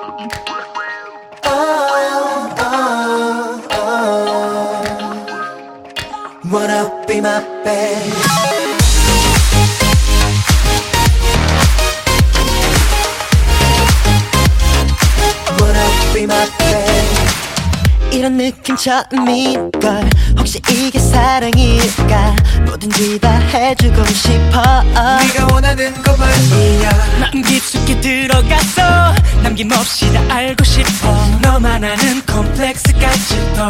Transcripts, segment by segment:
Wanna be my babe. Wanna be my babe. 이런 느낌 처음일걸. 혹시 이게 사랑일까? 뭐든지 다 해주고 싶어. 네가 원하는 것만이야. 마음 깊숙이 들어갔어. 남김없이 다 알고 싶어. 너만 아는 컴플렉스까지도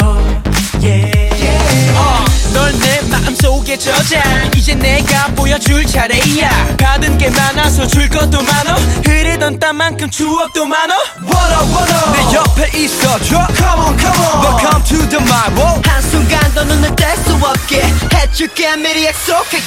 널 내 마음속에 저장. 이제 내가 보여줄 차례야. 받은 게 많아서 줄 것도 많어. 흐르던 땀만큼 추억도 많어. 내 옆에 있어줘. Come on, come on. Welcome to the my world. 한순간도 눈을 뗄 수 없게 해줄게 미리 약속할게.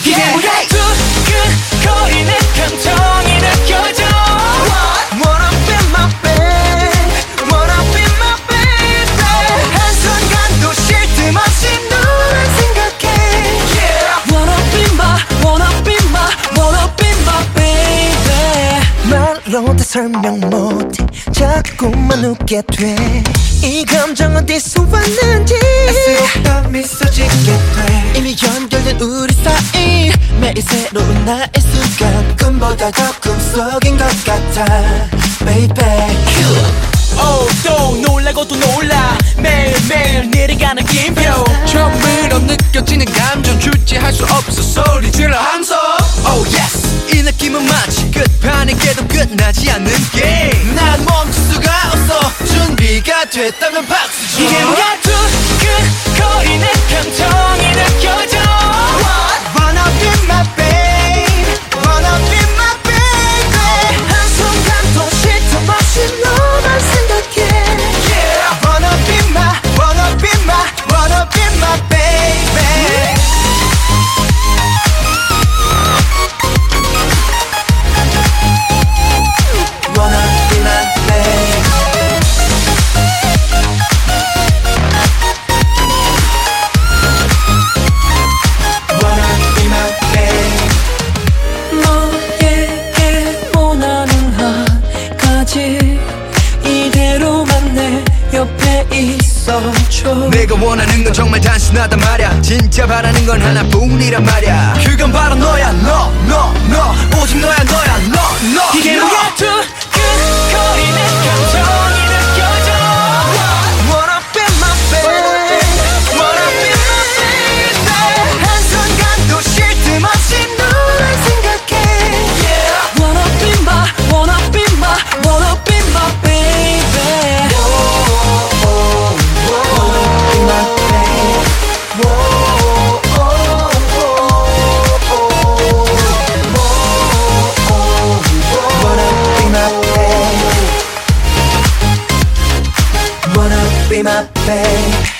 두근거리는 감정이 느껴져. Wanna be my babe. Wanna be my baby. 한순간도 쉴 틈 없이 너를 생각해. Wanna be my baby. 말로 다 설명 못해 자꾸만 웃게 돼. 이 감정 어디서 왔는지 애쓰다 미소 짓게 돼. 이미 연결된 우리 사이 매일 새로운 나의 순간 꿈보다 더 꿈속인 것 같아 baby. 또 놀라고 또 놀라. 매일매일 내려가는 김표. 처음으로 느껴지는 감정 주체할 수 없어 소리 질러 함성. Oh yes. 이 느낌은 마치 끝판에 깨도 끝나지 않는 게임. 난 멈출 수가 없어. 준비가 됐다면 박수 줘. 이게 뭐야? 두근거리는 감정이 느껴져. Wanna be my babe. Wanna be my baby. 한순간도 쉴 틈 없이 너만 생각해. Wanna be my, wanna be my, wanna be my baby. Wanna be my babe. Wanna be my babe. 너에게 원하는 한까지 이대로만 내 옆에 있어줘. 내가 원하는 건 정말 단순하단 말야. 진짜 바라는 건 하나뿐이란 말야. 그건 바로 너야. 너 오직 너야 너. 이게 뭐야? 두근거리는 감정이 느껴져. Wanna be my babe. Wanna be my baby. 한순간도 쉴 틈 없이 너를 생각해. Wanna be my baby. Be my babe. Wanna be my babe. Wanna be my babe.